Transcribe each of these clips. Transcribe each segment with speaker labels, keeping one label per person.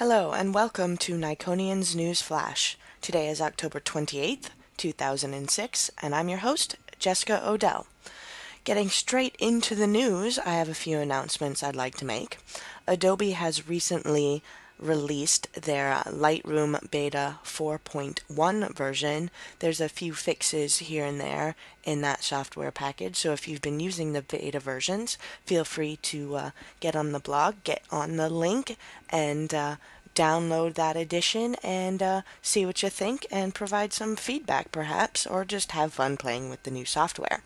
Speaker 1: Hello and welcome to Nikonian's News Flash. Today is October 28th, 2006, and I'm your host, Jessica Odell. Getting straight into the news, I have a few announcements I'd like to make. Adobe has recently released their Lightroom Beta 4.1 version. There's a few fixes here and there in that software package, so if you've been using the beta versions, feel free to get on the blog, get on the link, and download that edition and see what you think and provide some feedback perhaps, or just have fun playing with the new software.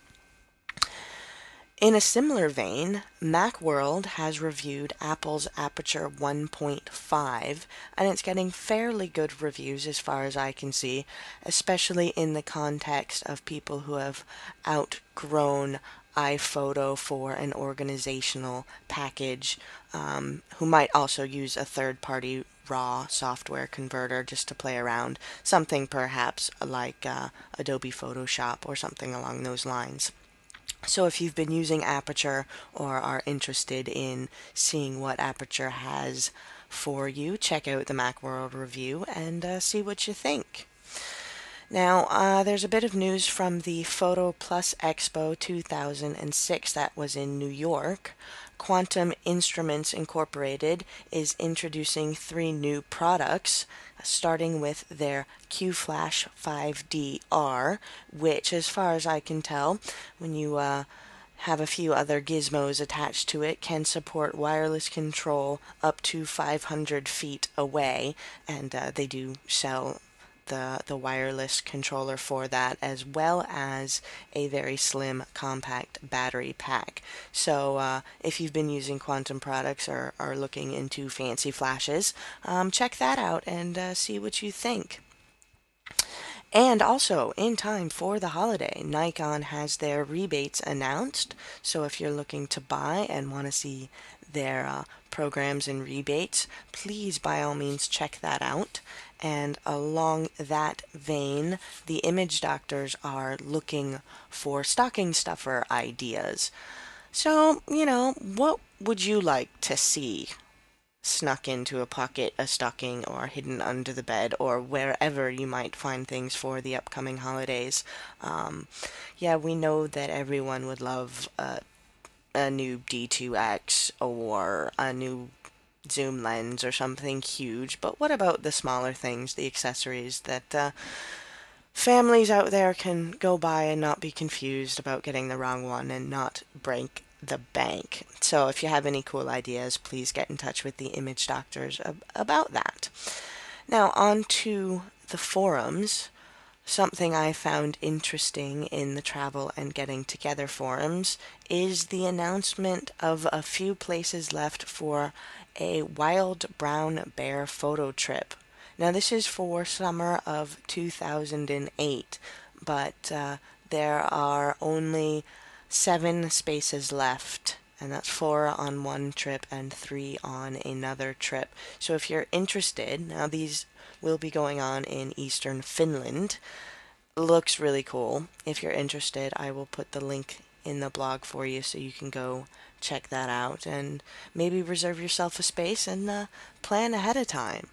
Speaker 1: In a similar vein, Macworld has reviewed Apple's Aperture 1.5, and it's getting fairly good reviews as far as I can see, especially in the context of people who have outgrown iPhoto for an organizational package, who might also use a third-party raw software converter just to play around, something perhaps like Adobe Photoshop or something along those lines. So if you've been using Aperture or are interested in seeing what Aperture has for you, check out the Macworld review and see what you think. Now, there's a bit of news from the Photo Plus Expo 2006 that was in New York. Quantum Instruments Incorporated is introducing 3 new products, starting with their Q-Flash 5DR, which, as far as I can tell, when you have a few other gizmos attached to it, can support wireless control up to 500 feet away, and they do sell the wireless controller for that, as well as a very slim compact battery pack. So if you've been using Quantum products or are looking into fancy flashes, check that out and see what you think. And also, in time for the holiday, Nikon has their rebates announced. So if you're looking to buy and want to see their programs and rebates, please by all means check that out. And along that vein, the image doctors are looking for stocking stuffer ideas. So, what would you like to see snuck into a pocket, a stocking, or hidden under the bed, or wherever you might find things for the upcoming holidays? Yeah, we know that everyone would love a new D2X or a new zoom lens or something huge, but what about the smaller things, the accessories that families out there can go by and not be confused about getting the wrong one and not break the bank? So if you have any cool ideas, please get in touch with the image doctors about that. Now on to the forums. Something I found interesting in the Travel and Getting Together forums is the announcement of a few places left for a wild brown bear photo trip. Now this is for summer of 2008, but there are only 7 spaces left, and that's 4 on one trip and 3 on another trip. So if you're interested, now these will be going on in eastern Finland. Looks really cool. If you're interested, I will put the link in the blog for you so you can go check that out and maybe reserve yourself a space and plan ahead of time.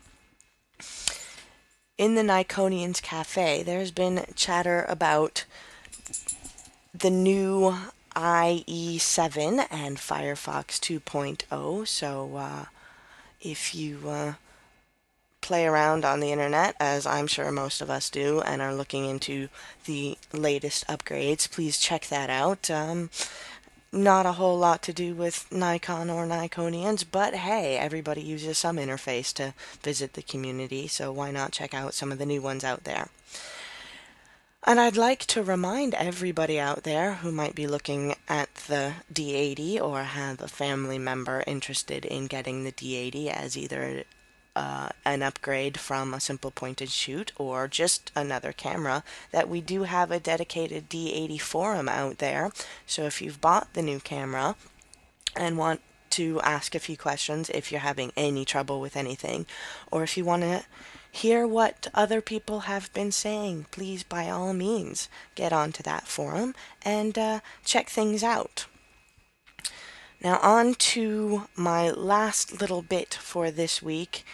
Speaker 1: In the Nikonians Cafe, there's been chatter about the new IE7 and Firefox 2.0, so if you play around on the internet, as I'm sure most of us do, and are looking into the latest upgrades, please check that out. Not a whole lot to do with Nikon or Nikonians, but hey, everybody uses some interface to visit the community, so why not check out some of the new ones out there? And I'd like to remind everybody out there who might be looking at the D80 or have a family member interested in getting the D80 as either an upgrade from a simple point and shoot or just another camera, that we do have a dedicated D80 forum out there. So if you've bought the new camera and want to ask a few questions, if you're having any trouble with anything, or if you want to hear what other people have been saying, please by all means get onto that forum and check things out. Now on to my last little bit for this week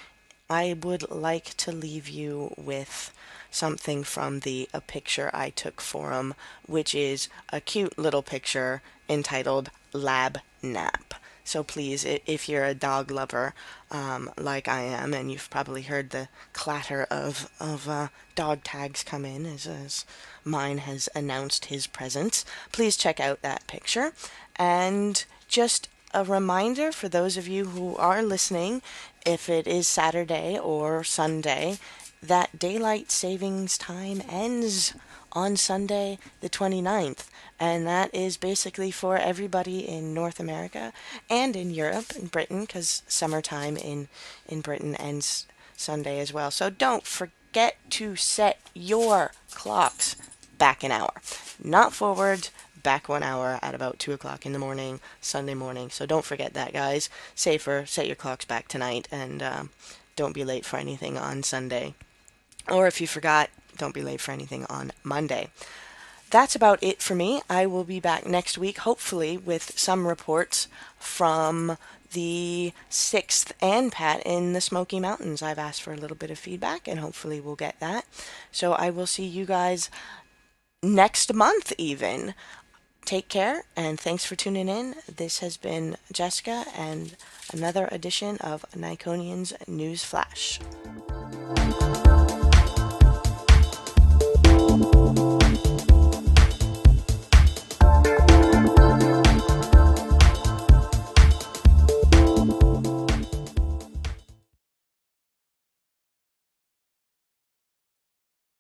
Speaker 1: I would like to leave you with something from the A Picture I Took forum, which is a cute little picture entitled Lab Nap. So please, if you're a dog lover, like I am, and you've probably heard the clatter of dog tags come in as mine has announced his presence, please check out that picture. And just a reminder for those of you who are listening, if it is Saturday or Sunday, that daylight savings time ends on Sunday the 29th. And that is basically for everybody in North America and in Europe and Britain, because summertime in Britain ends Sunday as well. So don't forget to set your clocks back an hour. Not forward, back 1 hour at about 2 o'clock in the morning, Sunday morning. So don't forget that, guys. Safer, set your clocks back tonight, and don't be late for anything on Sunday. Or if you forgot, don't be late for anything on Monday. That's about it for me. I will be back next week, hopefully, with some reports from the 6th ANPAT in the Smoky Mountains. I've asked for a little bit of feedback, and hopefully we'll get that. So I will see you guys next month, even. Take care, and thanks for tuning in. This has been Jessica, and another edition of Nikonians News Flash.